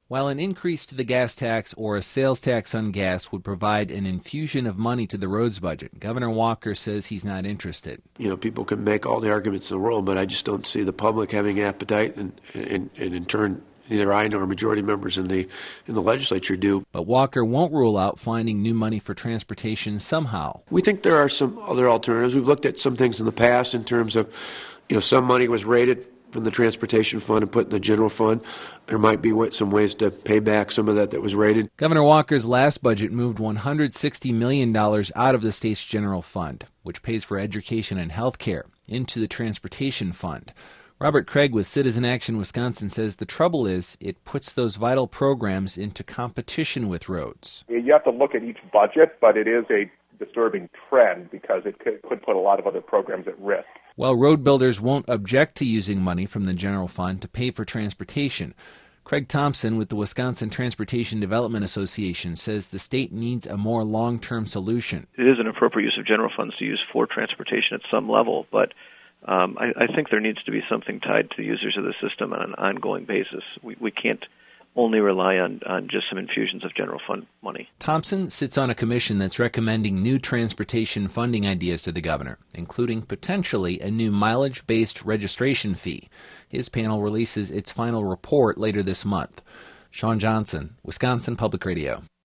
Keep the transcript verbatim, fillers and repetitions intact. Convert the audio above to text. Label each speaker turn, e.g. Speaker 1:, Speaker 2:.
Speaker 1: While an increase to the gas tax or a sales tax on gas would provide an infusion of money to the roads budget, Governor Walker says he's not interested.
Speaker 2: You know, people can make all the arguments in the world, but I just don't see the public having appetite, and, and, and in turn, neither I nor majority members in the in the legislature do.
Speaker 1: But Walker won't rule out finding new money for transportation somehow.
Speaker 2: We think there are some other alternatives. We've looked at some things in the past in terms of, you know, some money was raided from the transportation fund and put in the general fund. There might be some ways to pay back some of that that was raided.
Speaker 1: Governor Walker's last budget moved one hundred sixty million dollars out of the state's general fund, which pays for education and health care, into the transportation fund. Robert Craig with Citizen Action Wisconsin says the trouble is it puts those vital programs into competition with roads.
Speaker 3: You have to look at each budget, but it is a disturbing trend because it could, could put a lot of other programs at risk.
Speaker 1: While road builders won't object to using money from the general fund to pay for transportation, Craig Thompson with the Wisconsin Transportation Development Association says the state needs a more long-term solution.
Speaker 4: It is an appropriate use of general funds to use for transportation at some level, but um, I, I think there needs to be something tied to the users of the system on an ongoing basis. We, we can't only rely on, on just some infusions of general fund money.
Speaker 1: Thompson sits on a commission that's recommending new transportation funding ideas to the governor, including potentially a new mileage-based registration fee. His panel releases its final report later this month. Sean Johnson, Wisconsin Public Radio.